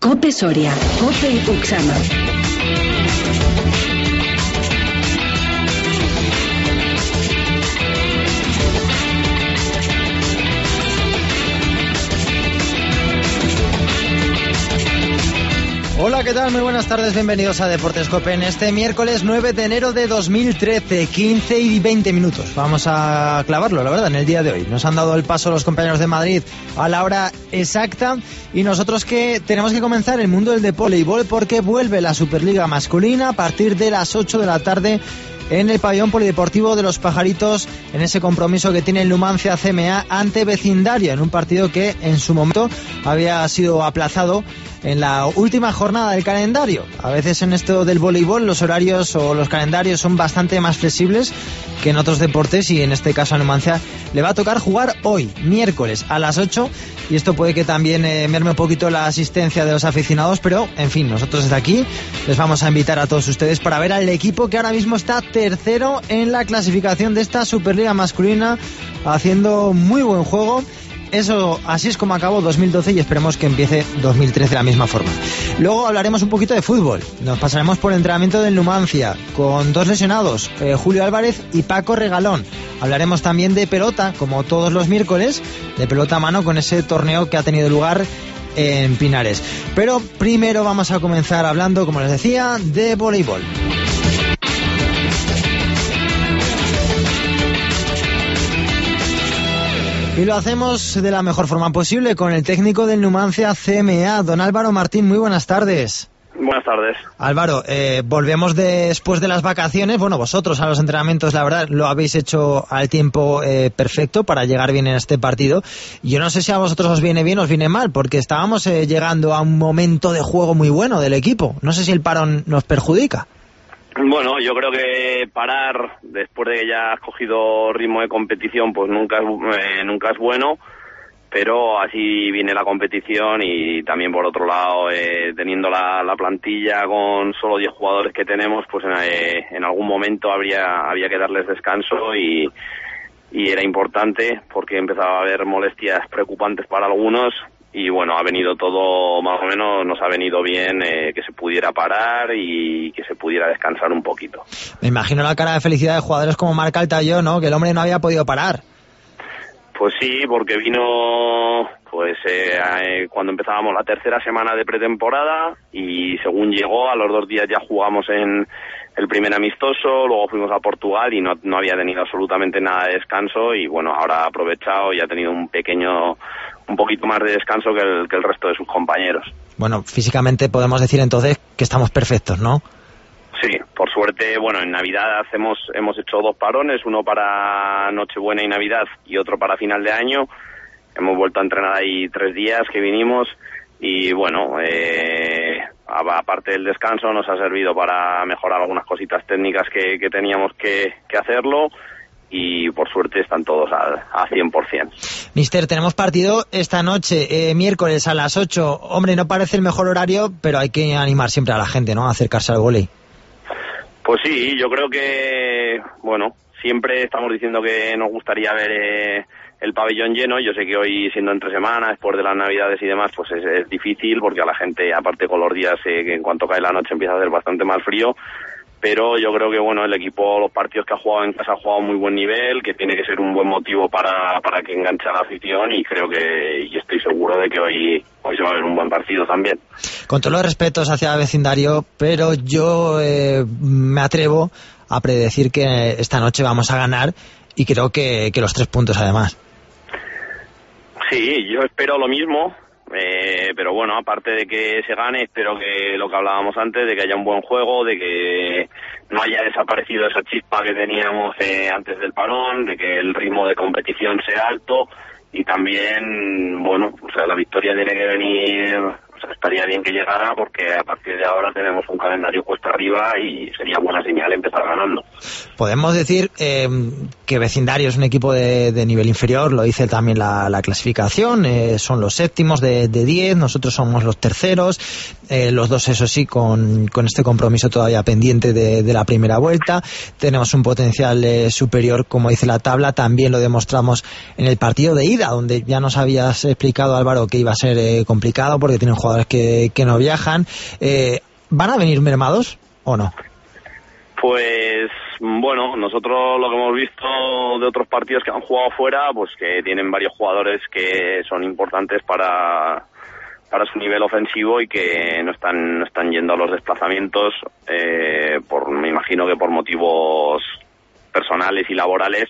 COPE Soria, COPE Uxama. Hola, ¿qué tal? Muy buenas tardes, bienvenidos a Deportes COPE en este miércoles 9 de enero de 2013, 15 y 20 minutos. Vamos a clavarlo, la verdad, en el día de hoy. Nos han dado el paso los compañeros de Madrid a la hora exacta y nosotros que tenemos que comenzar el mundo del voleibol porque vuelve la Superliga masculina a partir de las 8 de la tarde en el pabellón polideportivo de los Pajaritos, en ese compromiso que tiene el Numancia CMA ante Vecindario, en un partido que en su momento había sido aplazado en la última jornada del calendario. A veces en esto del voleibol los horarios o los calendarios son bastante más flexibles que en otros deportes y en este caso a Numancia le va a tocar jugar hoy, miércoles, a las 8 y esto puede que también merme un poquito la asistencia de los aficionados, pero en fin, nosotros desde aquí les vamos a invitar a todos ustedes para ver al equipo que ahora mismo está tercero en la clasificación de esta Superliga masculina, haciendo muy buen juego. Eso, así es como acabó 2012 y esperemos que empiece 2013 de la misma forma. Luego hablaremos un poquito de fútbol. Nos pasaremos por el entrenamiento del Numancia con dos lesionados, Julio Álvarez y Paco Regalón. Hablaremos también de pelota, como todos los miércoles, de pelota a mano con ese torneo que ha tenido lugar en Pinares. Pero primero vamos a comenzar hablando, como les decía, de voleibol. Y lo hacemos de la mejor forma posible con el técnico del Numancia CMA, don Álvaro Martín. Muy buenas tardes. Buenas tardes. Álvaro, volvemos después de las vacaciones. Bueno, vosotros a los entrenamientos, la verdad, lo habéis hecho al tiempo perfecto para llegar bien en este partido. Yo no sé si a vosotros os viene bien o os viene mal, porque estábamos llegando a un momento de juego muy bueno del equipo. No sé si el parón nos perjudica. Bueno, yo creo que parar después de que ya has cogido ritmo de competición pues nunca es bueno, pero así viene la competición y también por otro lado teniendo la plantilla con solo 10 jugadores que tenemos, pues en algún momento había que darles descanso y era importante porque empezaba a haber molestias preocupantes para algunos. Y bueno, ha venido todo más o menos, nos ha venido bien que se pudiera parar y que se pudiera descansar un poquito. Me imagino la cara de felicidad de jugadores como Marc Altayó, ¿no? Que el hombre no había podido parar. Pues sí, porque vino pues cuando empezábamos la tercera semana de pretemporada y según llegó, a los 2 días ya jugamos en el primer amistoso, luego fuimos a Portugal y no había tenido absolutamente nada de descanso y bueno, ahora ha aprovechado y ha tenido un poquito más de descanso que el resto de sus compañeros. Bueno, físicamente podemos decir entonces que estamos perfectos, ¿no? Sí, por suerte, bueno, en Navidad hemos hecho 2 parones, uno para Nochebuena y Navidad y otro para final de año. Hemos vuelto a entrenar ahí 3 días que vinimos y bueno, aparte del descanso nos ha servido para mejorar algunas cositas técnicas que teníamos que hacerlo. Y por suerte están todos a 100%. Mister, tenemos partido esta noche, miércoles a las 8. Hombre, no parece el mejor horario, pero hay que animar siempre a la gente, ¿no?, a acercarse al vóley. Pues sí, yo creo que, bueno, siempre estamos diciendo que nos gustaría ver el pabellón lleno. Yo sé que hoy, siendo entre semanas, después de las Navidades y demás, pues es difícil, porque a la gente, aparte con los días, que en cuanto cae la noche empieza a hacer bastante más frío. Pero yo creo que bueno, el equipo, los partidos que ha jugado en casa ha jugado a muy buen nivel, que tiene que ser un buen motivo para que enganche a la afición y creo que, y estoy seguro de que hoy se va a ver un buen partido también. Con todos los respetos hacia el vecindario, pero yo me atrevo a predecir que esta noche vamos a ganar y creo que los 3 puntos además. Sí, yo espero lo mismo. Pero bueno, aparte de que se gane, espero que lo que hablábamos antes, de que haya un buen juego, de que no haya desaparecido esa chispa que teníamos antes del parón, de que el ritmo de competición sea alto y también, bueno, o sea, la victoria tiene que venir, o sea, estaría bien que llegara porque a partir de ahora tenemos un calendario cuesta arriba y sería buena señal empezar ganando. Podemos decir que Vecindario es un equipo de nivel inferior, lo dice también la clasificación, son los séptimos de 10, nosotros somos los terceros, los dos, eso sí, con este compromiso todavía pendiente de la primera vuelta. Tenemos un potencial superior, como dice la tabla, también lo demostramos en el partido de ida, donde ya nos habías explicado, Álvaro, que iba a ser complicado porque tienen jugadores que no viajan. ¿Van a venir mermados o no? Pues bueno, nosotros lo que hemos visto de otros partidos que han jugado fuera, pues que tienen varios jugadores que son importantes para su nivel ofensivo y que no están yendo a los desplazamientos, me imagino que por motivos personales y laborales.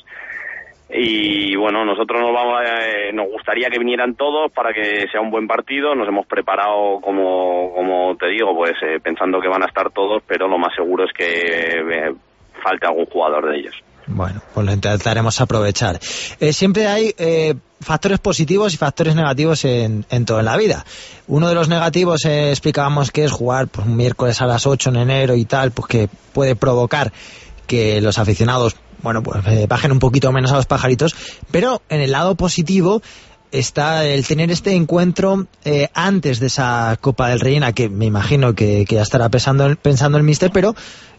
Y bueno, nosotros nos gustaría que vinieran todos para que sea un buen partido. Nos hemos preparado, como te digo, pues pensando que van a estar todos, pero lo más seguro es que falte algún jugador de ellos. Bueno, pues lo intentaremos aprovechar. Siempre hay factores positivos y factores negativos en todo en la vida. Uno de los negativos explicábamos que es jugar pues, un miércoles a las 8 en enero y tal, pues que puede provocar que los aficionados bajen un poquito menos a los pajaritos, pero en el lado positivo está el tener este encuentro antes de esa Copa del Rey, en la que me imagino que ya estará pensando el míster, pero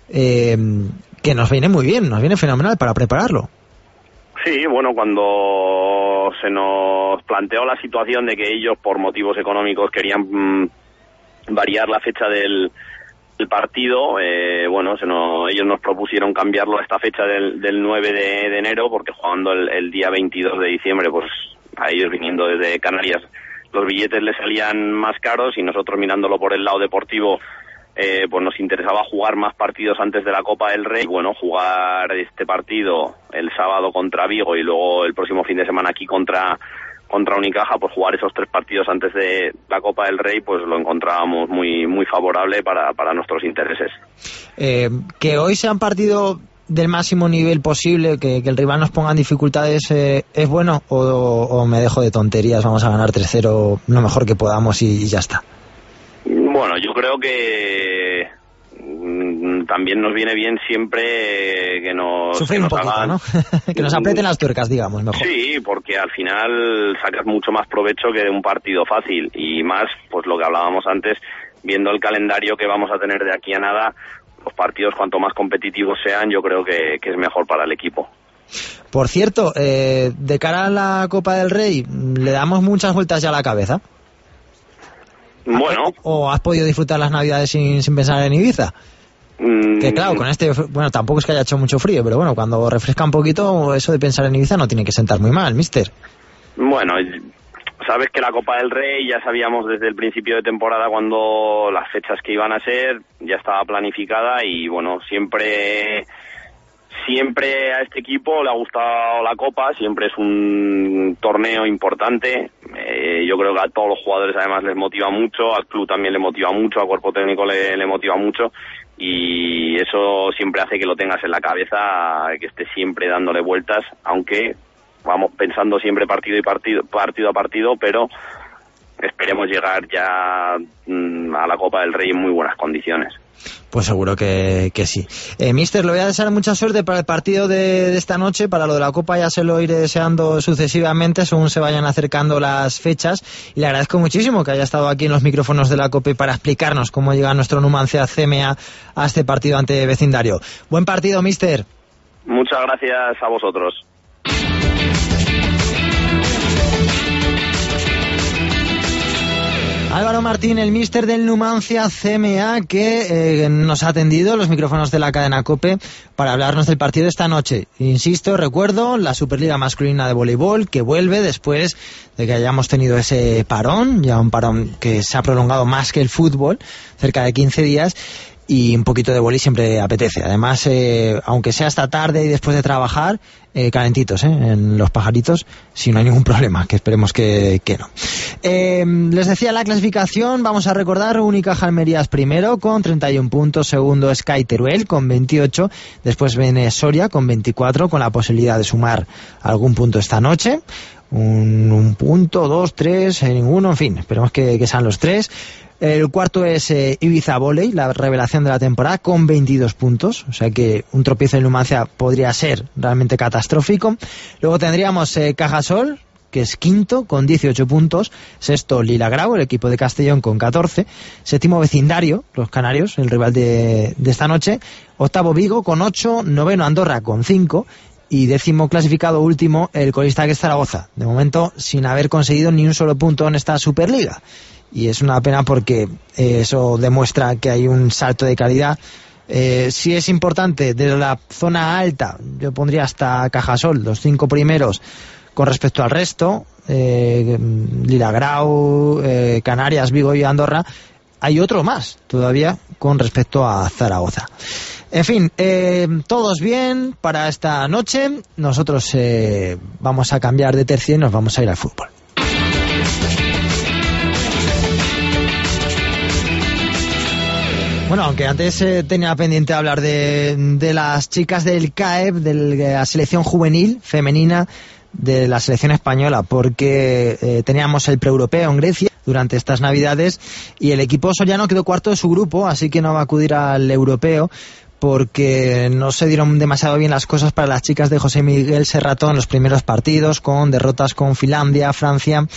que nos viene muy bien, nos viene fenomenal para prepararlo. Sí, bueno, cuando se nos planteó la situación de que ellos por motivos económicos querían variar la fecha del partido, ellos nos propusieron cambiarlo a esta fecha del 9 de enero, porque jugando el día 22 de diciembre, pues a ellos viniendo desde Canarias, los billetes les salían más caros, y nosotros mirándolo por el lado deportivo, pues nos interesaba jugar más partidos antes de la Copa del Rey. Bueno, jugar este partido el sábado contra Vigo y luego el próximo fin de semana aquí contra Unicaja, pues jugar esos 3 partidos antes de la Copa del Rey, pues lo encontrábamos muy muy favorable para nuestros intereses. Que hoy sea un partido del máximo nivel posible, que el rival nos ponga en dificultades, ¿es bueno o me dejo de tonterías? Vamos a ganar 3-0 lo mejor que podamos y ya está. Bueno, yo creo que también nos viene bien siempre que nos hagan, ¿no? Que nos aprieten las tuercas, digamos, mejor. Sí, porque al final sacas mucho más provecho que de un partido fácil, y más, pues lo que hablábamos antes, viendo el calendario que vamos a tener de aquí a nada, los partidos cuanto más competitivos sean, yo creo que es mejor para el equipo. Por cierto, de cara a la Copa del Rey, ¿le damos muchas vueltas ya a la cabeza? Bueno. ¿O has podido disfrutar las Navidades sin pensar en Ibiza? Que claro, con tampoco es que haya hecho mucho frío, pero bueno, cuando refresca un poquito, eso de pensar en Ibiza no tiene que sentar muy mal, mister. Bueno, sabes que la Copa del Rey ya sabíamos desde el principio de temporada cuando las fechas que iban a ser, ya estaba planificada, y bueno, siempre a este equipo le ha gustado la Copa, siempre es un torneo importante. Yo creo que a todos los jugadores además les motiva mucho, al club también le motiva mucho, al cuerpo técnico le motiva mucho, y eso siempre hace que lo tengas en la cabeza, que estés siempre dándole vueltas, aunque vamos pensando siempre partido a partido, pero esperemos llegar ya a la Copa del Rey en muy buenas condiciones. Pues seguro que sí. Mister, le voy a desear mucha suerte para el partido de esta noche. Para lo de la Copa ya se lo iré deseando sucesivamente según se vayan acercando las fechas, y le agradezco muchísimo que haya estado aquí en los micrófonos de la COPE para explicarnos cómo llega nuestro Numancia CMA a este partido ante Vecindario. Buen partido, mister. Muchas gracias a vosotros. Álvaro Martín, el míster del Numancia CMA, que nos ha atendido los micrófonos de la cadena COPE para hablarnos del partido de esta noche. Insisto, recuerdo, la Superliga Masculina de Voleibol, que vuelve después de que hayamos tenido ese parón, ya un parón que se ha prolongado más que el fútbol, cerca de 15 días, y un poquito de boli siempre apetece. Además, aunque sea esta tarde y después de trabajar, calentitos, en los pajaritos, si no hay ningún problema, que esperemos que no. Les decía la clasificación, vamos a recordar: Unicaja Almerías primero con 31 puntos, segundo Sky Teruel con 28, después viene Soria con 24, con la posibilidad de sumar algún punto esta noche. Un punto, 2, 3, ninguno, en fin, esperemos que sean los 3. El cuarto es Ibiza Volley, la revelación de la temporada, con 22 puntos. O sea que un tropiezo en Numancia podría ser realmente catastrófico. Luego tendríamos Cajasol, que es quinto, con 18 puntos. Sexto, Lilagrau, el equipo de Castellón, con 14. Séptimo, Vecindario, los canarios, el rival de esta noche. Octavo, Vigo, con 8. Noveno, Andorra, con 5. Y décimo clasificado último, el colista que es Zaragoza. De momento, sin haber conseguido ni un solo punto en esta Superliga. y es una pena porque eso demuestra que hay un salto de calidad. Sí es importante, desde la zona alta, yo pondría hasta Cajasol, los 5 primeros con respecto al resto, Lilagrau, Canarias, Vigo y Andorra. Hay otro más todavía con respecto a Zaragoza. En fin, todos bien para esta noche. Nosotros vamos a cambiar de tercio y nos vamos a ir al fútbol. Bueno, aunque antes tenía pendiente hablar de las chicas del CAEP, de la selección juvenil femenina de la selección española, porque teníamos el preeuropeo en Grecia durante estas Navidades y el equipo soriano quedó cuarto de su grupo, así que no va a acudir al europeo porque no se dieron demasiado bien las cosas para las chicas de José Miguel Serrato en los primeros partidos, con derrotas con Finlandia, Francia,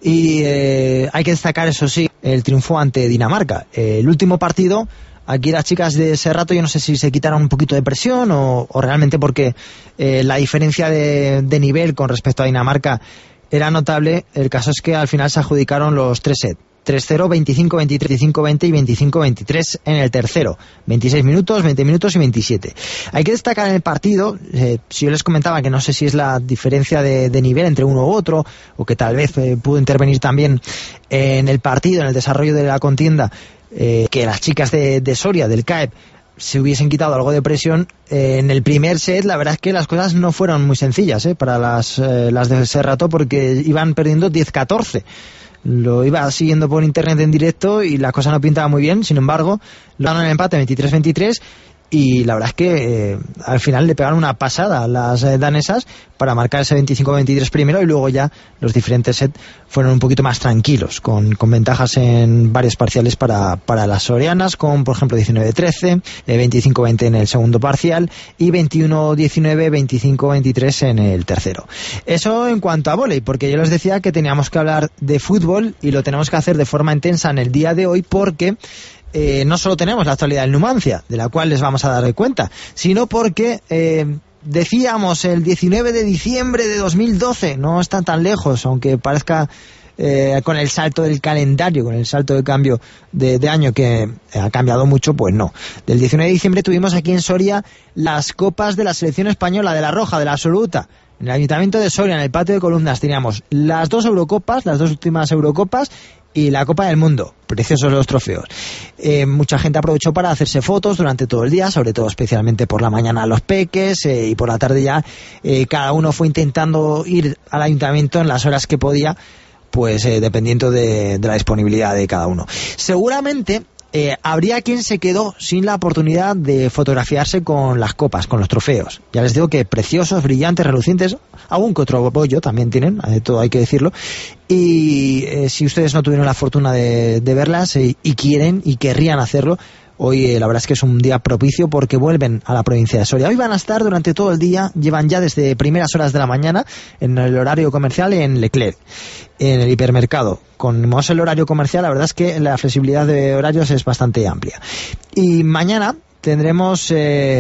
y hay que destacar, eso sí, el triunfo ante Dinamarca. El último partido, aquí las chicas de Serrato, yo no sé si se quitaron un poquito de presión o realmente porque la diferencia de nivel con respecto a Dinamarca era notable. El caso es que al final se adjudicaron los 3 sets. 3-0, 25-23, 25-20 y 25-23 en el tercero. 26 minutos, 20 minutos y 27. Hay que destacar en el partido, si yo les comentaba que no sé si es la diferencia de nivel entre uno u otro, o que tal vez pudo intervenir también en el partido, en el desarrollo de la contienda, que las chicas de Soria, del CAEP, se hubiesen quitado algo de presión. En el primer set la verdad es que las cosas no fueron muy sencillas para las de Serrato, porque iban perdiendo 10-14. Lo iba siguiendo por internet en directo y la cosa no pintaba muy bien. Sin embargo, lograron el empate 23-23 y la verdad es que al final le pegaron una pasada a las danesas para marcar ese 25-23 primero, y luego ya los diferentes sets fueron un poquito más tranquilos, con ventajas en varios parciales para las sorianas, con por ejemplo 19-13, 25-20 en el segundo parcial y 21-19, 25-23 en el tercero. Eso en cuanto a vóley, porque yo les decía que teníamos que hablar de fútbol y lo tenemos que hacer de forma intensa en el día de hoy, porque no solo tenemos la actualidad del Numancia, de la cual les vamos a dar cuenta, sino porque decíamos el 19 de diciembre de 2012, no está tan lejos, aunque parezca con el salto del calendario, con el salto de cambio de año que ha cambiado mucho, pues no. Del 19 de diciembre tuvimos aquí en Soria las copas de la selección española, de la roja, de la absoluta. En el Ayuntamiento de Soria, en el patio de columnas, teníamos las 2 Eurocopas, las 2 últimas Eurocopas, y la Copa del Mundo. Preciosos los trofeos. Mucha gente aprovechó para hacerse fotos durante todo el día, sobre todo especialmente por la mañana los peques, y por la tarde ya cada uno fue intentando ir al ayuntamiento en las horas que podía, pues dependiendo de la disponibilidad de cada uno. Seguramente habría quien se quedó sin la oportunidad de fotografiarse con las copas, con los trofeos. Ya les digo que preciosos, brillantes, relucientes, algún que otro bollo también tienen, todo hay que decirlo. Y si ustedes no tuvieron la fortuna de verlas y quieren y querrían hacerlo, hoy la verdad es que es un día propicio porque vuelven a la provincia de Soria. Hoy van a estar durante todo el día, llevan ya desde primeras horas de la mañana en el horario comercial en Leclerc, en el hipermercado. Con el horario comercial, la verdad es que la flexibilidad de horarios es bastante amplia. Y mañana tendremos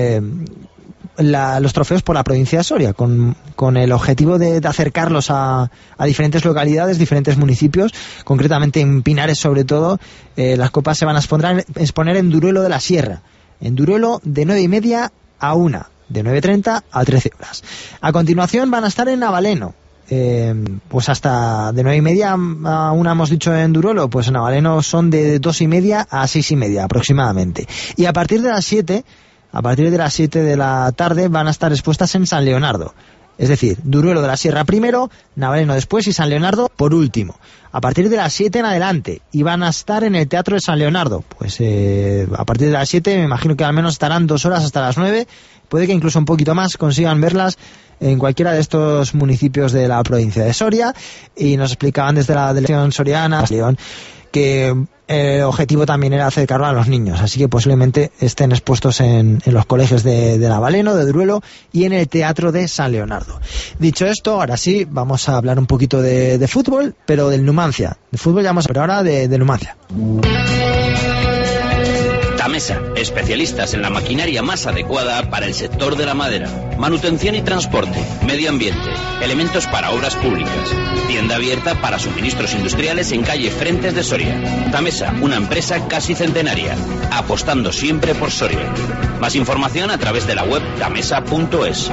los trofeos por la provincia de Soria, con el objetivo de acercarlos a diferentes localidades, diferentes municipios, concretamente en Pinares sobre todo. Las copas se van a exponer en Duruelo de la Sierra, en Duruelo de 9:30 a 1, de 9:30 a 13 horas. A continuación van a estar en Navaleno, pues hasta de 9:30 a 1 hemos dicho en Duruelo, pues en Navaleno son de 2:30 a 6:30 aproximadamente. Y a partir de las 7 de la tarde van a estar expuestas en San Leonardo. Es decir, Duruelo de la Sierra primero, Navaleno después y San Leonardo por último. A partir de las 7 en adelante. Y van a estar en el Teatro de San Leonardo. Pues a partir de las 7 me imagino que al menos estarán 2 horas hasta las 9. Puede que incluso un poquito más consigan verlas en cualquiera de estos municipios de la provincia de Soria. Y nos explicaban desde la delegación soriana que el objetivo también era acercarlo a los niños, así que posiblemente estén expuestos en los colegios de Navaleno, de Duruelo y en el Teatro de San Leonardo. Dicho esto, ahora sí, vamos a hablar un poquito de fútbol, pero del Numancia. De fútbol ya vamos a hablar ahora de Numancia. Tamén Gamesa, especialistas en la maquinaria más adecuada para el sector de la madera. Manutención y transporte, medio ambiente, elementos para obras públicas. Tienda abierta para suministros industriales en calle Frentes de Soria. Gamesa, una empresa casi centenaria, apostando siempre por Soria. Más información a través de la web gamesa.es.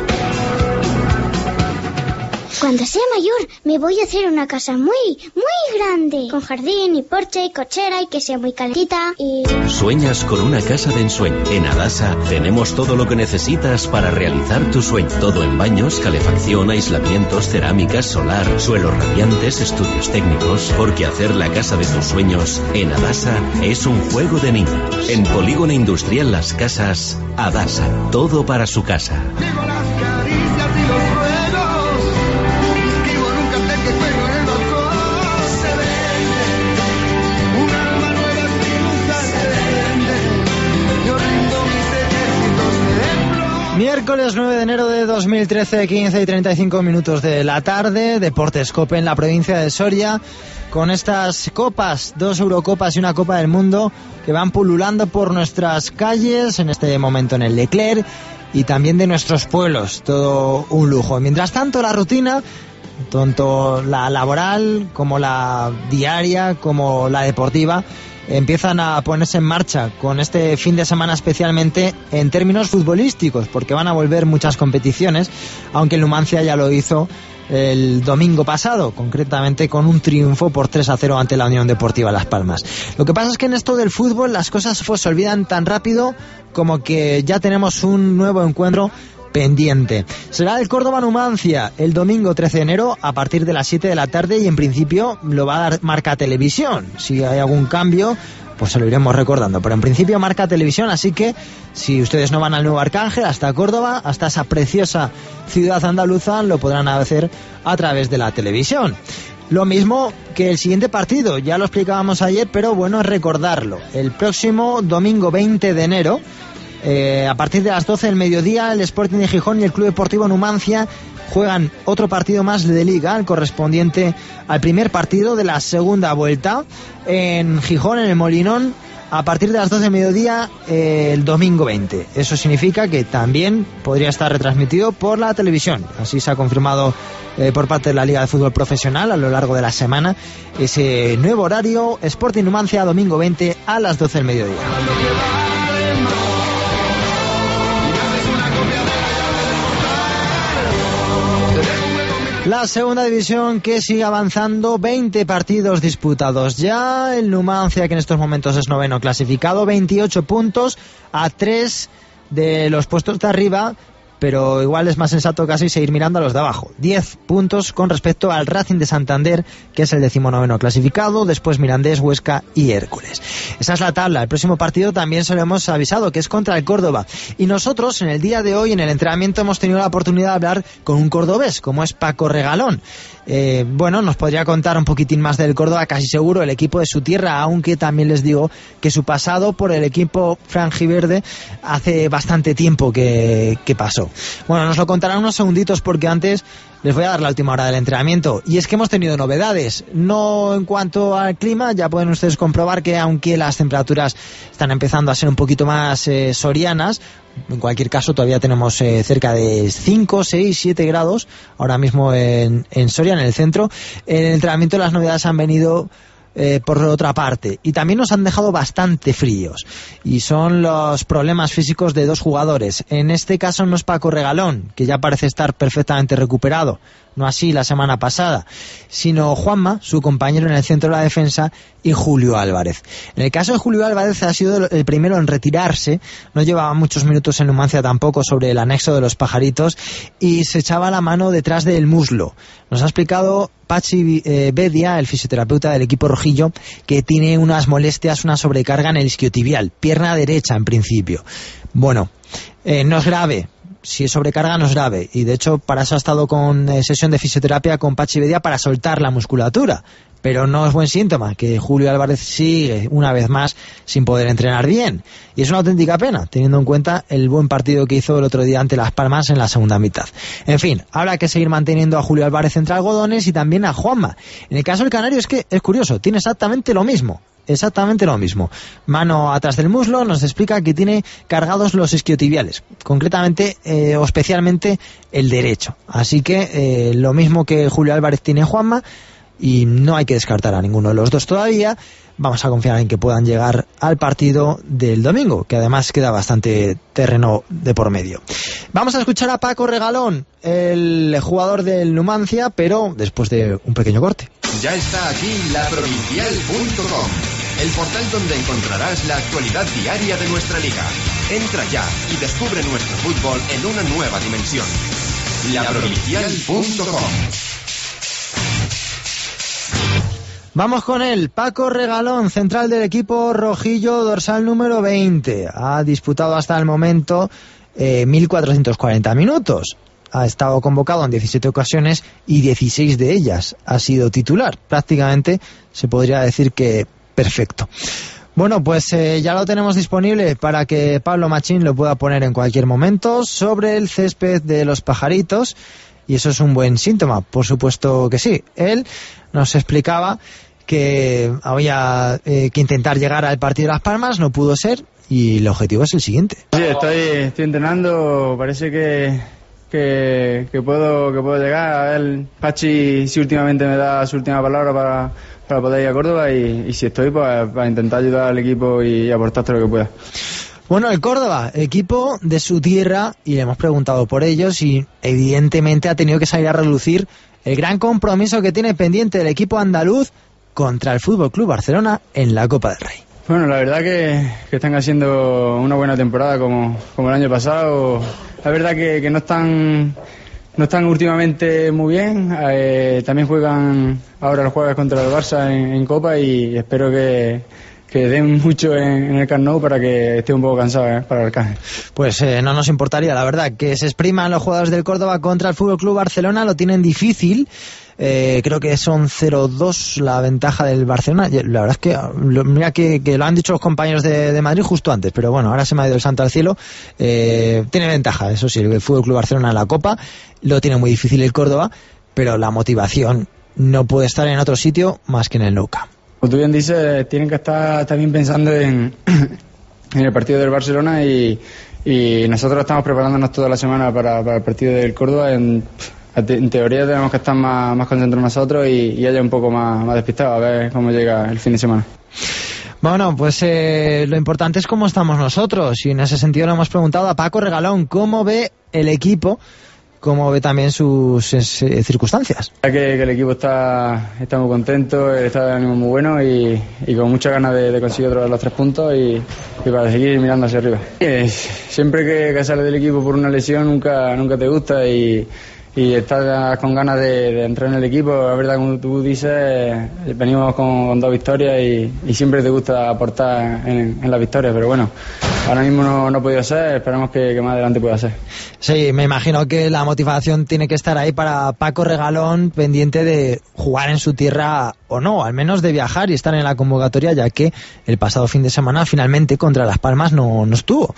Cuando sea mayor me voy a hacer una casa muy grande, con jardín y porche y cochera y que sea muy calentita y... Sueñas con una casa de ensueño. En Adasa tenemos todo lo que necesitas para realizar tu sueño. Todo en baños, calefacción, aislamientos, cerámicas, solar, suelos radiantes, estudios técnicos. Porque hacer la casa de tus sueños en Adasa es un juego de niños. En Polígono Industrial Las Casas, Adasa. Todo para su casa. Miércoles 9 de enero de 2013, 15 y 35 minutos de la tarde, Deportes Cope en la provincia de Soria, con estas copas, 2 Eurocopas y una Copa del Mundo, que van pululando por nuestras calles, en este momento en el Leclerc, y también de nuestros pueblos, todo un lujo. Mientras tanto, la rutina, tanto la laboral como la diaria, como la deportiva, empiezan a ponerse en marcha con este fin de semana, especialmente en términos futbolísticos, porque van a volver muchas competiciones, aunque el Numancia ya lo hizo el domingo pasado, concretamente con un triunfo por 3-0 ante la Unión Deportiva Las Palmas. Lo que pasa es que en esto del fútbol las cosas se olvidan tan rápido como que ya tenemos un nuevo encuentro pendiente. Será el Córdoba Numancia el domingo 13 de enero a partir de las 7 de la tarde, y en principio lo va a dar Marca Televisión. Si hay algún cambio, pues se lo iremos recordando, pero en principio Marca Televisión, así que si ustedes no van al Nuevo Arcángel, hasta Córdoba, hasta esa preciosa ciudad andaluza, lo podrán hacer a través de la televisión. Lo mismo que el siguiente partido, ya lo explicábamos ayer, pero bueno es recordarlo. El próximo domingo 20 de enero, a partir de las 12 del mediodía, el Sporting de Gijón y el Club Deportivo Numancia juegan otro partido más de Liga, el correspondiente al primer partido de la segunda vuelta en Gijón, en el Molinón, a partir de las 12 del mediodía el domingo 20. Eso significa que también podría estar retransmitido por la televisión. Así se ha confirmado por parte de la Liga de Fútbol Profesional a lo largo de la semana ese nuevo horario: Sporting Numancia, domingo 20 a las 12 del mediodía. La segunda división, que sigue avanzando, 20 partidos disputados ya. El Numancia, que en estos momentos es noveno clasificado, 28 puntos a 3 de los puestos de arriba, pero igual es más sensato casi seguir mirando a los de abajo. 10 puntos con respecto al Racing de Santander, que es el 19º clasificado, después Mirandés, Huesca y Hércules. Esa es la tabla. El próximo partido también se lo hemos avisado, que es contra el Córdoba. Y nosotros, en el día de hoy, en el entrenamiento, hemos tenido la oportunidad de hablar con un cordobés, como es Paco Regalón. Bueno, nos podría contar un poquitín más del Córdoba, casi seguro, el equipo de su tierra, aunque también les digo que su pasado por el equipo franjiverde hace bastante tiempo que pasó. Bueno, nos lo contarán unos segunditos, porque antes les voy a dar la última hora del entrenamiento. Y es que hemos tenido novedades, no en cuanto al clima. Ya pueden ustedes comprobar que aunque las temperaturas están empezando a ser un poquito más sorianas, en cualquier caso todavía tenemos cerca de 5, 6, 7 grados ahora mismo en Soria, en el centro. En el entrenamiento las novedades han venido por otra parte, y también nos han dejado bastante fríos, y son los problemas físicos de dos jugadores. En este caso no es Paco Regalón, que ya parece estar perfectamente recuperado, no así la semana pasada, sino Juanma, su compañero en el centro de la defensa, y Julio Álvarez. En el caso de Julio Álvarez ha sido el primero en retirarse, no llevaba muchos minutos en Numancia tampoco, sobre el anexo de los pajaritos, y se echaba la mano detrás del muslo. Nos ha explicado Pachi Bedia, el fisioterapeuta del equipo rojillo, que tiene unas molestias, una sobrecarga en el isquiotibial, pierna derecha en principio. Bueno, no es grave. Si es sobrecarga no es grave, y de hecho para eso ha estado con sesión de fisioterapia con Pachi Bedia, para soltar la musculatura, pero no es buen síntoma que Julio Álvarez sigue una vez más sin poder entrenar bien. Y es una auténtica pena, teniendo en cuenta el buen partido que hizo el otro día ante Las Palmas en la segunda mitad. En fin, habrá que seguir manteniendo a Julio Álvarez entre algodones y también a Juanma. En el caso del canario es que es curioso, tiene exactamente lo mismo. Mano atrás del muslo, nos explica que tiene cargados los isquiotibiales, concretamente o especialmente el derecho. Así que lo mismo que Julio Álvarez tiene Juanma, y no hay que descartar a ninguno de los dos todavía. Vamos a confiar en que puedan llegar al partido del domingo, que además queda bastante terreno de por medio. Vamos a escuchar a Paco Regalón, el jugador del Numancia, pero después de un pequeño corte. Ya está aquí laprovincial.com, el portal donde encontrarás la actualidad diaria de nuestra liga. Entra ya y descubre nuestro fútbol en una nueva dimensión. laprovincial.com. Vamos con él, Paco Regalón, central del equipo rojillo, dorsal número 20. Ha disputado hasta el momento 1.440 minutos. Ha estado convocado en 17 ocasiones y 16 de ellas ha sido titular. Prácticamente se podría decir que perfecto. Bueno, pues ya lo tenemos disponible para que Pablo Machín lo pueda poner en cualquier momento sobre el césped de los Pajaritos, y eso es un buen síntoma, por supuesto que sí. Él nos explicaba que había que intentar llegar al partido de Las Palmas, no pudo ser, y el objetivo es el siguiente. Sí, estoy entrenando, parece que puedo llegar. A ver, Pachi si últimamente me da su última palabra para poder ir a Córdoba, y si estoy, pues para intentar ayudar al equipo y aportar todo lo que pueda. Bueno, el Córdoba, equipo de su tierra, y le hemos preguntado por ellos, y evidentemente ha tenido que salir a relucir el gran compromiso que tiene pendiente el equipo andaluz contra el FC Barcelona en la Copa del Rey. Bueno, la verdad que están haciendo una buena temporada como el año pasado. La verdad que no están últimamente muy bien. También juegan ahora los jueves contra el Barça en Copa, y espero que den mucho en el Camp Nou para que esté un poco cansado para el Arcángel. Pues no nos importaría, la verdad, que se expriman los jugadores del Córdoba contra el FC Barcelona. Lo tienen difícil. Creo que son 0-2 la ventaja del Barcelona. La verdad es que mira que lo han dicho los compañeros de Madrid justo antes, pero bueno, ahora se me ha ido el santo al cielo. Tiene ventaja, eso sí, el FC Barcelona en la Copa. Lo tiene muy difícil el Córdoba, pero la motivación no puede estar en otro sitio más que en el Nou Camp. Como tú bien dices, tienen que estar también pensando en el partido del Barcelona, y nosotros estamos preparándonos toda la semana para el partido del Córdoba. En teoría tenemos que estar más concentrados nosotros y ella un poco más despistado, a ver cómo llega el fin de semana. Bueno, pues lo importante es cómo estamos nosotros, y en ese sentido le hemos preguntado a Paco Regalón cómo ve el equipo, cómo ve también sus circunstancias. Que el equipo está muy contento, el estado de ánimo muy bueno, y con muchas ganas de conseguir los 3 puntos y para seguir mirando hacia arriba. Siempre que sales del equipo por una lesión nunca te gusta, y estás con ganas de entrar en el equipo. La verdad, como tú dices, venimos con 2 victorias y siempre te gusta aportar en las victorias, pero bueno, ahora mismo no ha podido ser, esperamos que más adelante pueda ser. Sí, me imagino que la motivación tiene que estar ahí para Paco Regalón, pendiente de jugar en su tierra o no, al menos de viajar y estar en la convocatoria, ya que el pasado fin de semana finalmente contra Las Palmas no estuvo.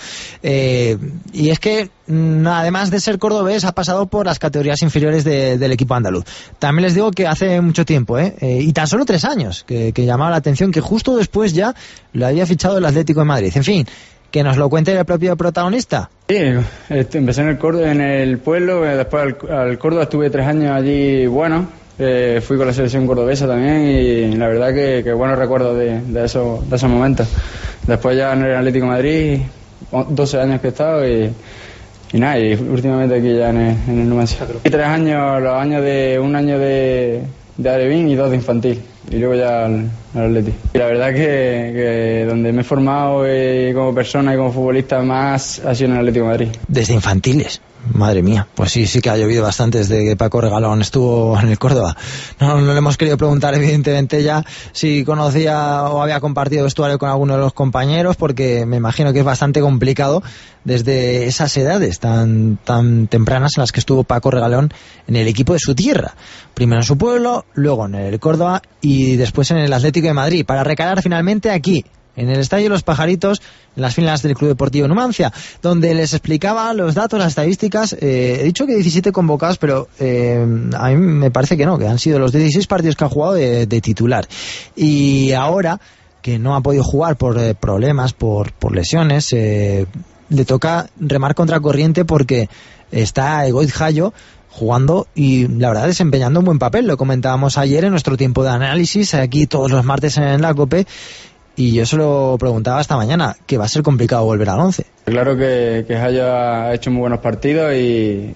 Y es que además de ser cordobés, ha pasado por las categorías inferiores del equipo andaluz. También les digo que hace mucho tiempo, y tan solo 3 años, que llamaba la atención que justo después ya lo había fichado el Atlético de Madrid. En fin, que nos lo cuente el propio protagonista. Sí, empecé en el pueblo, después al Córdoba estuve 3 años allí, bueno, fui con la selección cordobesa también, y la verdad que buenos recuerdos de esos momentos. Después ya en el Atlético de Madrid, 12 años que he estado, y nada, y últimamente aquí ya en el Numancia. Y 3 años, un año de Alevín y 2 de infantil, y luego ya al Atleti. Y la verdad que donde me he formado como persona y como futbolista más ha sido en el Atlético de Madrid. Desde infantiles, Madre mía, pues sí que ha llovido bastante desde que Paco Regalón estuvo en el Córdoba. No le hemos querido preguntar evidentemente ya si conocía o había compartido vestuario con alguno de los compañeros, porque me imagino que es bastante complicado desde esas edades tan tempranas en las que estuvo Paco Regalón en el equipo de su tierra. Primero en su pueblo, luego en el Córdoba y después en el Atlético de Madrid, para recalar finalmente aquí, en el Estadio Los Pajaritos, en las filas del Club Deportivo Numancia, donde les explicaba los datos, las estadísticas. He dicho que 17 convocados, pero a mí me parece que no, que han sido los 16 partidos que ha jugado de titular. Y ahora, que no ha podido jugar por problemas, por lesiones, le toca remar contra corriente porque está Egoiz Jayo jugando y la verdad desempeñando un buen papel. Lo comentábamos ayer en nuestro tiempo de análisis, aquí todos los martes en la COPE. Y yo se lo preguntaba esta mañana, que va a ser complicado volver al 11. Claro que Jayo ha hecho muy buenos partidos y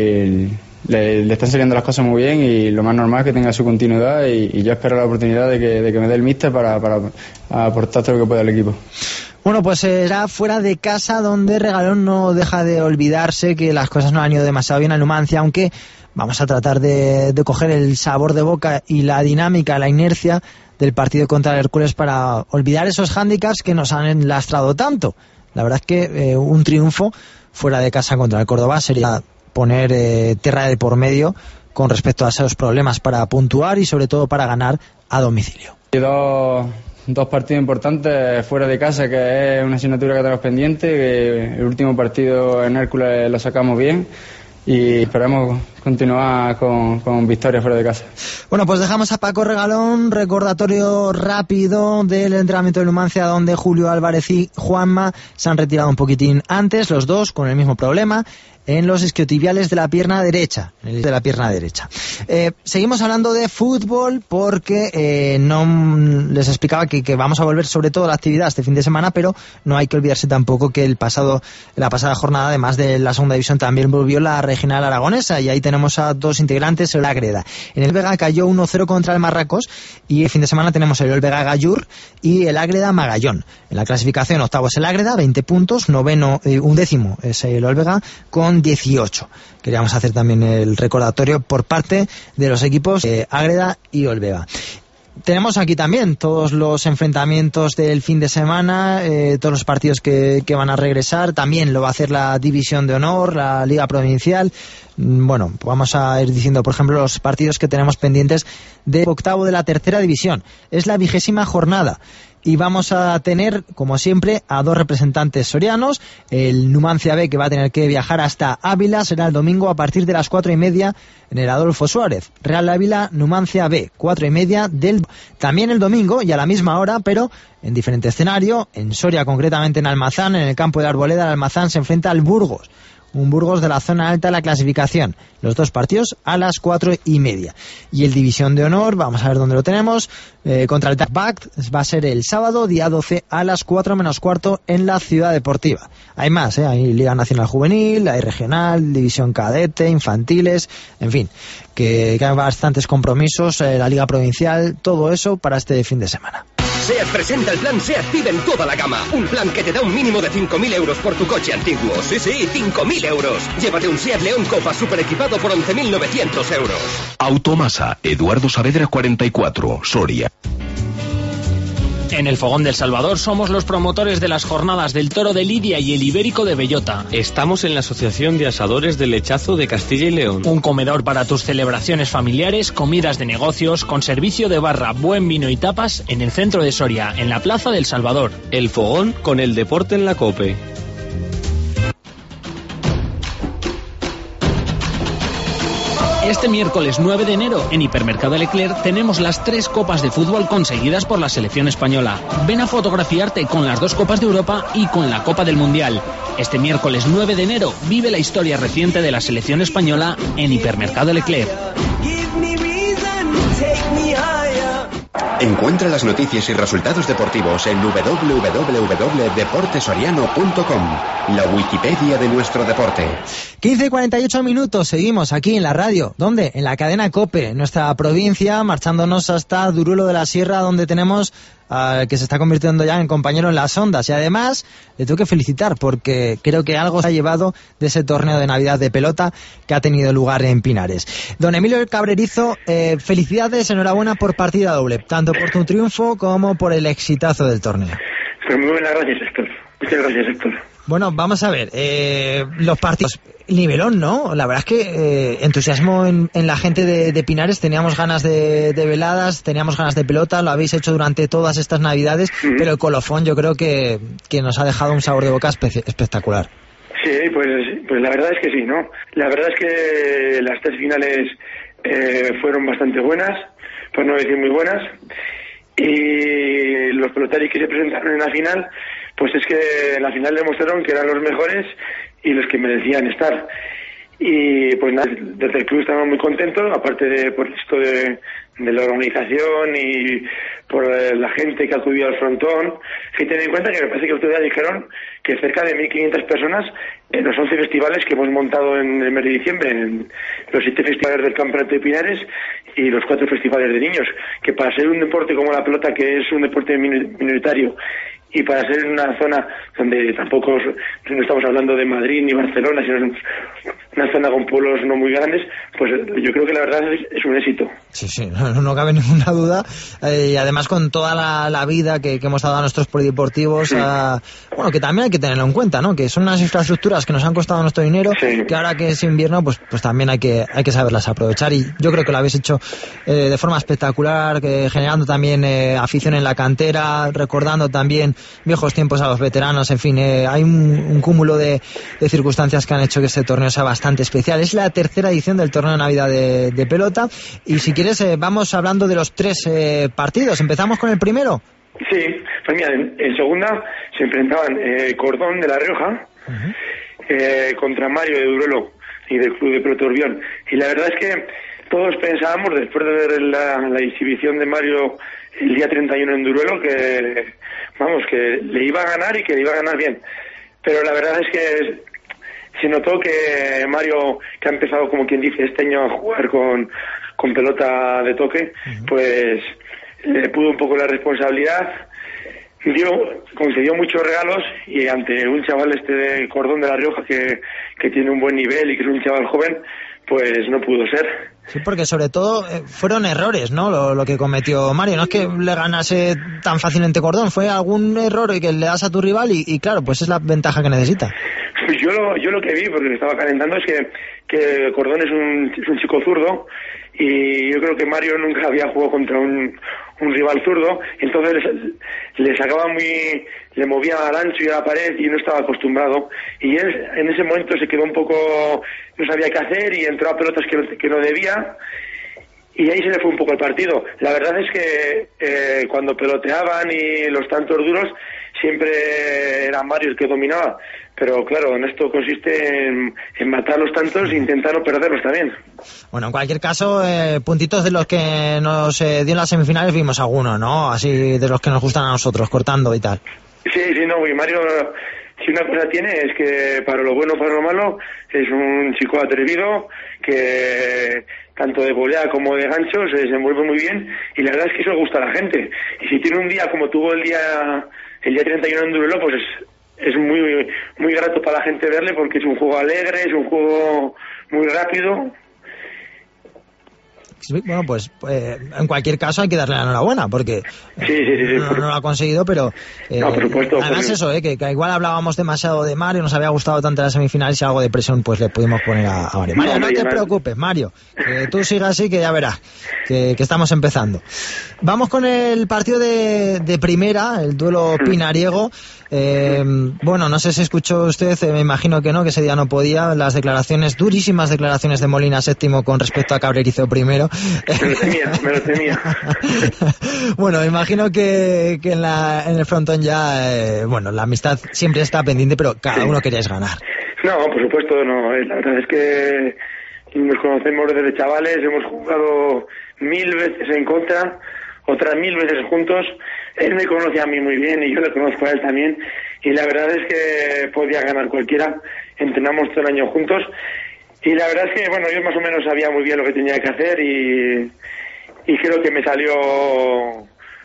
le están saliendo las cosas muy bien, y lo más normal es que tenga su continuidad, y yo espero la oportunidad de que me dé el míster para aportar todo lo que pueda al equipo. Bueno, pues será fuera de casa donde Regalón no deja de olvidarse que las cosas no han ido demasiado bien a Numancia, aunque vamos a tratar de coger el sabor de boca y la dinámica, la inercia del partido contra el Hércules para olvidar esos hándicaps que nos han lastrado tanto. La verdad es que un triunfo fuera de casa contra el Córdoba sería poner tierra de por medio con respecto a esos problemas para puntuar y sobre todo para ganar a domicilio. Dos partidos importantes fuera de casa, que es una asignatura que tenemos pendiente, que el último partido en Hércules lo sacamos bien y esperamos continuar con victoria fuera de casa. Bueno, pues dejamos a Paco Regalón. Recordatorio rápido del entrenamiento de Numancia, donde Julio Álvarez y Juanma se han retirado un poquitín antes, los dos con el mismo problema en los isquiotibiales de la pierna derecha. Seguimos hablando de fútbol porque no les explicaba que vamos a volver sobre todo a la actividad este fin de semana, pero no hay que olvidarse tampoco que la pasada jornada, además de la segunda división, también volvió la regional aragonesa, y ahí tenemos a dos integrantes, el Ágreda. En el Vega cayó 1-0 contra el Marracos, y el fin de semana tenemos el Vega Gallur y el Ágreda Magallón. En la clasificación octavo es el Ágreda, 20 puntos, undécimo es el Olvega con 18. Queríamos hacer también el recordatorio por parte de los equipos Ágreda y Olvega. Tenemos aquí también todos los enfrentamientos del fin de semana, todos los partidos que van a regresar. También lo va a hacer la División de Honor, la Liga Provincial. Bueno, vamos a ir diciendo, por ejemplo, los partidos que tenemos pendientes de octavo de la tercera división. Es la 20ª jornada. Y vamos a tener, como siempre, a dos representantes sorianos. El Numancia B, que va a tener que viajar hasta Ávila, será el domingo a partir de las 4:30 en el Adolfo Suárez. Real Ávila, Numancia B, 4:30 también el domingo y a la misma hora, pero en diferente escenario. En Soria, concretamente en Almazán, en el campo de la Arboleda, el Almazán se enfrenta al Burgos. Un Burgos de la zona alta de la clasificación. Los dos partidos a las 4:30. Y el División de Honor, vamos a ver dónde lo tenemos, contra el TACBAC, va a ser el sábado, día 12, a las 4 menos cuarto en la Ciudad Deportiva. Hay más, hay Liga Nacional Juvenil, hay Regional, División Cadete, Infantiles, en fin, que hay bastantes compromisos, la Liga Provincial, todo eso para este fin de semana. SEAT presenta el plan SEAT PIB en toda la gama. Un plan que te da un mínimo de 5.000 euros por tu coche antiguo. Sí, 5.000 euros. Llévate un SEAT León Copa super equipado por 11.900 euros. Automasa, Eduardo Saavedra 44, Soria. En el Fogón del Salvador somos los promotores de las jornadas del Toro de Lidia y el Ibérico de Bellota. Estamos en la Asociación de Asadores del Lechazo de Castilla y León. Un comedor para tus celebraciones familiares, comidas de negocios, con servicio de barra, buen vino y tapas en el centro de Soria, en la Plaza del Salvador. El Fogón con el deporte en la COPE. Este miércoles 9 de enero, en Hipermercado Leclerc, tenemos las 3 copas de fútbol conseguidas por la selección española. Ven a fotografiarte con las 2 Copas de Europa y con la Copa del Mundial. Este miércoles 9 de enero, vive la historia reciente de la selección española en Hipermercado Leclerc. Encuentra las noticias y resultados deportivos en www.deportesoriano.com, la Wikipedia de nuestro deporte. 15:48 minutos, seguimos aquí en la radio. ¿Dónde? En la cadena COPE, en nuestra provincia, marchándonos hasta Duruelo de la Sierra, donde tenemos al que se está convirtiendo ya en compañero en las ondas. Y además le tengo que felicitar porque creo que algo se ha llevado de ese torneo de Navidad de pelota que ha tenido lugar en Pinares. Don Emilio Cabrerizo, felicidades, enhorabuena por partida doble, tanto por tu triunfo como por el exitazo del torneo. Pues muy buenas gracias, Héctor. Muchas gracias, Héctor. Bueno, vamos a ver, los partidos, nivelón, ¿no? La verdad es que entusiasmo en la gente de Pinares, teníamos ganas de veladas, teníamos ganas de pelota, lo habéis hecho durante todas estas Navidades, pero el colofón yo creo que nos ha dejado un sabor de boca espectacular. Sí, pues la verdad es que sí, ¿no? La verdad es que las 3 finales fueron bastante buenas, por no decir muy buenas, y los pelotaris que se presentaron en la final, pues es que en la final demostraron que eran los mejores y los que merecían estar. Y pues nada, desde el club estamos muy contentos, aparte por esto de la organización y por la gente que acudió al frontón. Hay que tener en cuenta que me parece que el otro día dijeron que cerca de 1.500 personas en los 11 festivales que hemos montado en el mes de diciembre, en los 7 festivales del Campeonato de Pinares y los 4 festivales de niños, que para ser un deporte como la pelota, que es un deporte minoritario, y para ser en una zona donde tampoco no estamos hablando de Madrid ni Barcelona, sino una zona con pueblos no muy grandes, pues yo creo que la verdad es un éxito. Sí, no cabe ninguna duda, y además con toda la vida que hemos dado a nuestros polideportivos, bueno, que también hay que tenerlo en cuenta, ¿no? Que son unas infraestructuras que nos han costado nuestro dinero, que ahora que es invierno, pues también hay que saberlas aprovechar, y yo creo que lo habéis hecho de forma espectacular, generando también afición en la cantera, recordando también viejos tiempos a los veteranos, en fin, hay un cúmulo de circunstancias que han hecho que este torneo sea bastante especial. Es la 3ª edición del torneo de Navidad de pelota, y si quieres vamos hablando de los 3 partidos. ¿Empezamos con el primero? Sí, pues mira, en segunda se enfrentaban Cordón de La Rioja contra Mario de Duruelo y del Club de Pelota Urbión, y la verdad es que todos pensábamos, después de ver la exhibición de Mario el día 31 en Duruelo, que le iba a ganar y que le iba a ganar bien, pero la verdad es que se notó que Mario, que ha empezado, como quien dice, este año a jugar con pelota de toque, pues le pudo un poco la responsabilidad, concedió muchos regalos, y ante un chaval de Cordón de La Rioja que tiene un buen nivel y que es un chaval joven, pues no pudo ser. Sí, porque sobre todo fueron errores, ¿no? Lo que cometió Mario. No es que le ganase tan fácilmente Cordón, fue algún error que le das a tu rival y claro, pues es la ventaja que necesita. Pues yo lo que vi, porque estaba calentando, es que Cordón es un chico zurdo, y yo creo que Mario nunca había jugado contra un rival zurdo, entonces le sacaba le movía al ancho y a la pared y no estaba acostumbrado, y él en ese momento se quedó un poco, no sabía qué hacer y entró a pelotas que no debía, y ahí se le fue un poco el partido. La verdad es que cuando peloteaban y los tantos duros, siempre era Mario el que dominaba, pero claro, en esto consiste en matar los tantos e intentar no perderlos también. Bueno, en cualquier caso, puntitos de los que nos dio en las semifinales vimos algunos, ¿no? Así de los que nos gustan a nosotros, cortando y tal. Sí, no, y Mario, si una cosa tiene, es que para lo bueno, para lo malo, es un chico atrevido, que tanto de volea como de gancho se desenvuelve muy bien, y la verdad es que eso gusta a la gente. Y si tiene un día como tuvo el día 31 en Duruelo, pues es muy muy grato para la gente verle, porque es un juego alegre, es un juego muy rápido. Bueno, pues en cualquier caso hay que darle la enhorabuena, porque no lo ha conseguido, pero no, por supuesto, además eso, que igual hablábamos demasiado de Mario, nos había gustado tanto las semifinales, y algo de presión pues le pudimos poner a Mario. Mario, no te preocupes, Mario, que tú sigas así, que ya verás que estamos empezando. Vamos con el partido de primera, el duelo pinariego. Bueno, no sé si escuchó usted, me imagino que no, que ese día no podía, las durísimas declaraciones de Molina VII con respecto a Cabrerizo primero. Me lo temía. Bueno, me imagino que en el frontón ya, bueno, la amistad siempre está pendiente, pero cada uno queríais ganar. No, por supuesto, no. La verdad es que nos conocemos desde chavales, hemos jugado 1000 veces en contra, otras 1000 veces juntos. Él me conoce a mí muy bien y yo le conozco a él también, y la verdad es que podía ganar cualquiera. Entrenamos todo el año juntos, y la verdad es que, bueno, yo más o menos sabía muy bien lo que tenía que hacer, y creo que me salió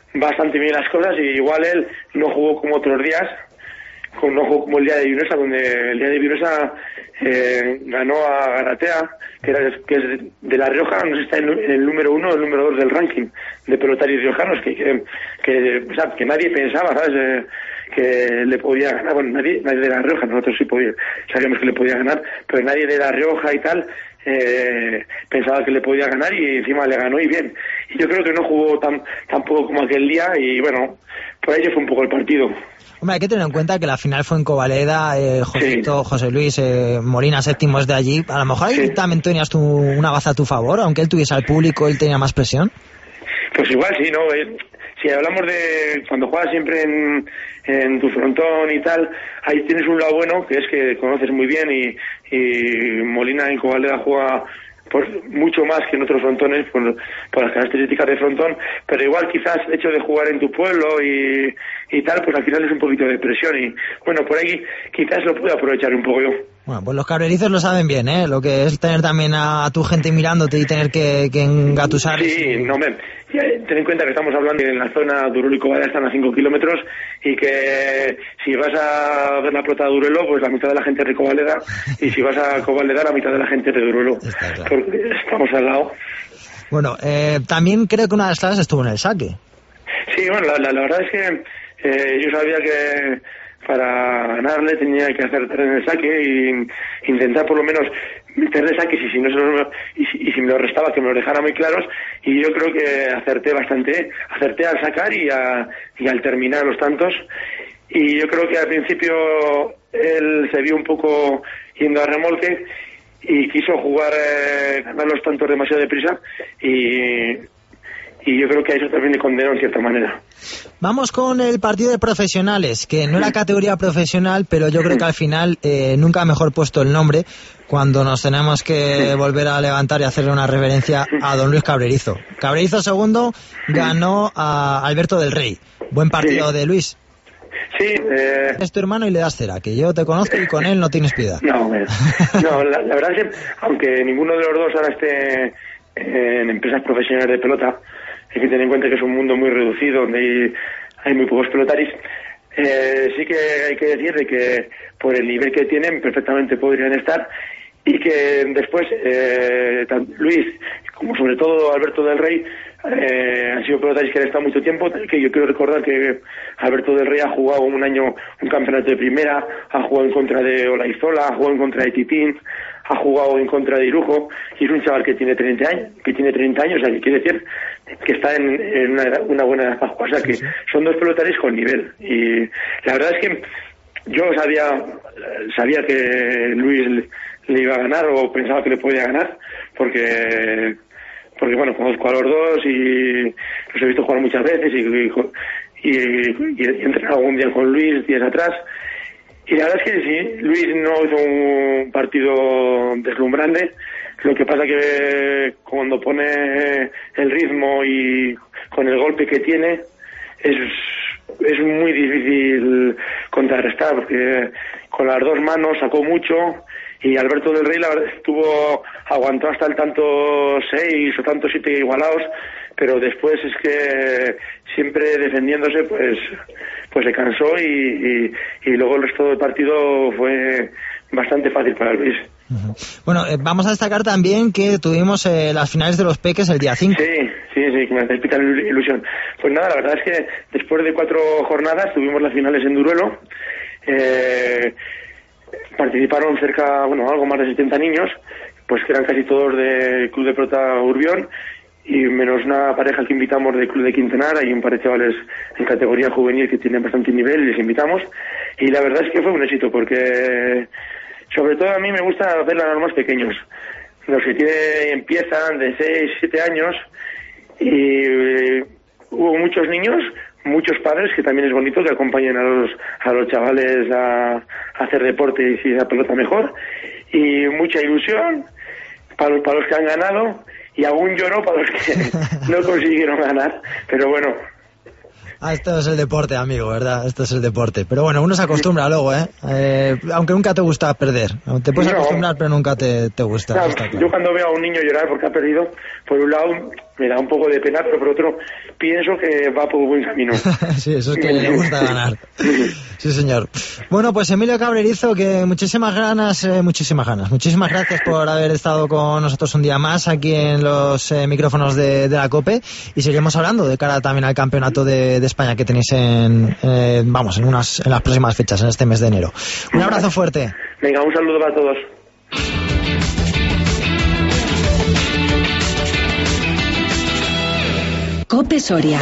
bastante bien las cosas, y igual él no jugó como otros días, no jugó como el día de Vinuesa, donde el día de Vinuesa ganó a Garatea, que es de La Rioja, no sé si está en el número 1 o el número 2 del ranking de pelotarios riojanos, o sea, que nadie pensaba, ¿sabes?, que le podía ganar. Bueno, nadie de La Rioja, nosotros sí sabíamos que le podía ganar, pero nadie de La Rioja y tal pensaba que le podía ganar, y encima le ganó, y bien. Y yo creo que no jugó tampoco como aquel día, y bueno, por ahí se fue un poco el partido. Hombre, hay que tener en cuenta que la final fue en Covaleda, José Luis, Molina séptimo es de allí. A lo mejor ahí también tenías tú una baza a tu favor, aunque él tuviese al público, él tenía más presión. Pues igual sí, ¿no? Si hablamos de cuando juegas siempre en tu frontón y tal, ahí tienes un lado bueno, que es que conoces muy bien, y Molina en Covaleda juega pues mucho más que en otros frontones por las características de frontón, pero igual quizás el hecho de jugar en tu pueblo y tal, pues al final es un poquito de presión, y bueno, por ahí quizás lo puedo aprovechar un poco yo. Bueno, pues los cabrerizos lo saben bien, ¿eh? Lo que es tener también a tu gente mirándote y tener que engatusar. Sí, no, ten en cuenta que estamos hablando en la zona Duruelo y Covaleda están a 5 kilómetros, y que si vas a ver la pelota de Duruelo, pues la mitad de la gente es de Covaleda, y si vas a Covaleda, la mitad de la gente es de Duruelo. Claro. Estamos al lado. Bueno, también creo que una de las claves estuvo en el saque. Sí, bueno, la verdad es que yo sabía que para ganarle tenía que acertar en el saque y intentar por lo menos meterle saques, y si me lo restaba, que me lo dejara muy claros, y yo creo que acerté bastante, acerté al sacar y al terminar los tantos, y yo creo que al principio él se vio un poco yendo a remolque y quiso jugar, ganar los tantos demasiado deprisa, y yo creo que a eso también le condenó en cierta manera. Vamos con el partido de profesionales, que no era categoría profesional, pero yo creo que al final nunca mejor puesto el nombre cuando nos tenemos que volver a levantar y hacerle una reverencia a don Luis Cabrerizo. Cabrerizo segundo ganó a Alberto del Rey. Buen partido de Luis. Sí. Es tu hermano y le das cera, que yo te conozco y con él no tienes piedad. No, la verdad es que aunque ninguno de los dos ahora esté en empresas profesionales de pelota, hay que tener en cuenta que es un mundo muy reducido, donde hay muy pocos pelotaris. Sí que hay que decir de que por el nivel que tienen perfectamente podrían estar, y que después tanto Luis como sobre todo Alberto del Rey han sido pelotaris que han estado mucho tiempo, que yo quiero recordar que Alberto del Rey ha jugado un año un campeonato de primera, ha jugado en contra de Olaizola, ha jugado en contra de Titín, ha jugado en contra de Irujo, y es un chaval que tiene 30 años, o sea, que quiere decir que está en una buena edad para jugar, o sea, que son dos pelotaris con nivel, y la verdad es que yo sabía que Luis le iba a ganar, o pensaba que le podía ganar, porque bueno, conozco a los dos y los he visto jugar muchas veces, y he entrenado algún día con Luis días atrás. Y la verdad es que sí, Luis no hizo un partido deslumbrante. Lo que pasa que cuando pone el ritmo y con el golpe que tiene, es muy difícil contrarrestar, porque con las dos manos sacó mucho, y Alberto del Rey la verdad aguantó hasta el tanto 6 o tanto 7 igualados, pero después es que siempre defendiéndose pues se cansó, y luego el resto del partido fue bastante fácil para Luis. Bueno, vamos a destacar también que tuvimos las finales de los Peques el día 5. Sí, que me hace la ilusión. Pues nada, la verdad es que después de 4 jornadas tuvimos las finales en Duruelo. Participaron algo más de 70 niños, pues que eran casi todos del Club de Pelota Urbión, y menos una pareja que invitamos del Club de Quintanar. Hay un par de chavales en categoría juvenil que tienen bastante nivel y les invitamos, y la verdad es que fue un éxito, porque sobre todo a mí me gusta hacerla a los más pequeños, los que empiezan de 6, 7 años, y hubo muchos niños, muchos padres, que también es bonito que acompañen a los chavales a hacer deporte y si la pelota mejor, y mucha ilusión para los que han ganado, y algún lloro para los que no consiguieron ganar, pero bueno. Esto es el deporte, amigo, ¿verdad? Esto es el deporte. Pero bueno, uno se acostumbra luego, aunque nunca te gusta perder. Te puedes acostumbrar, pero nunca te gusta. Claro, yo cuando veo a un niño llorar porque ha perdido, por un lado me da un poco de pena, pero por otro pienso que va por buen camino. Sí, eso es que le gusta ganar. Sí, señor. Bueno, pues Emilio Cabrerizo, que muchísimas gracias por haber estado con nosotros un día más aquí en los micrófonos de la COPE, y seguiremos hablando de cara también al campeonato de España que tenéis en las próximas fechas, en este mes de enero. Un abrazo fuerte. Venga, un saludo para todos. COPE Soria.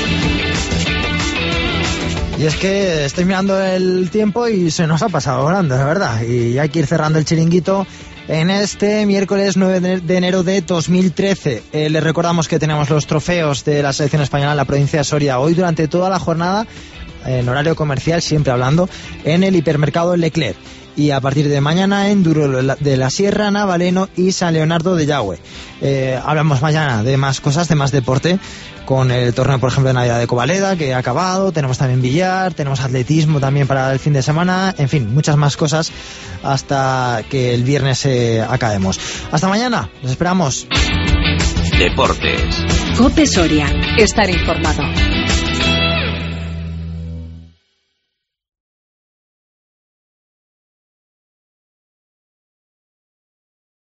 Y es que estoy mirando el tiempo y se nos ha pasado volando, la verdad. Y hay que ir cerrando el chiringuito en este miércoles 9 de enero de 2013. Les recordamos que tenemos los trofeos de la selección española en la provincia de Soria hoy durante toda la jornada, en horario comercial, siempre hablando, en el hipermercado Leclerc. Y a partir de mañana en Duro de la Sierra, Navaleno y San Leonardo de Yagüe. Hablamos mañana de más cosas, de más deporte, con el torneo, por ejemplo, de Navidad de Covaleda, que ha acabado. Tenemos también billar, tenemos atletismo también para el fin de semana. En fin, muchas más cosas hasta que el viernes acabemos. Hasta mañana, los esperamos. Deportes. COPE Soria. Estar informado.